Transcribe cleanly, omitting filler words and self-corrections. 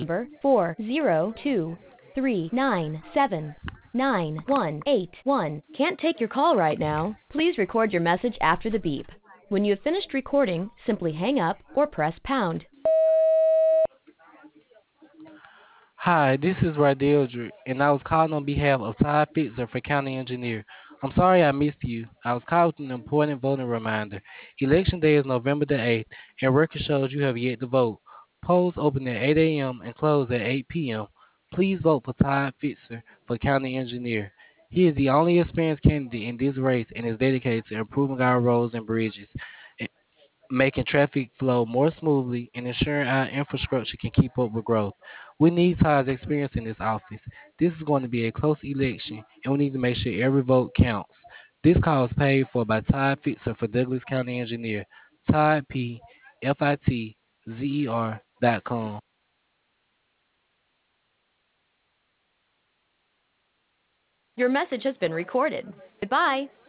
number 402397981. Can't take your call right now. Please record your message after the beep. When you have finished recording, simply hang up or press pound. Hi, this is Radildra, and I was calling on behalf of Todd Fitzer for County Engineer. I'm sorry I missed you. I was calling with an important voting reminder. Election day is November the 8th, and record shows you have yet to vote. Polls open at 8 a.m. and close at 8 p.m. Please vote for Todd Fitzer for County Engineer. He is the only experienced candidate in this race and is dedicated to improving our roads and bridges, making traffic flow more smoothly and ensuring our infrastructure can keep up with growth. We need Todd's experience in this office. This is going to be a close election, and we need to make sure every vote counts. This call is paid for by Todd Fitzer for Douglas County Engineer. Todd P. FITZER.com. Your message has been recorded. Goodbye.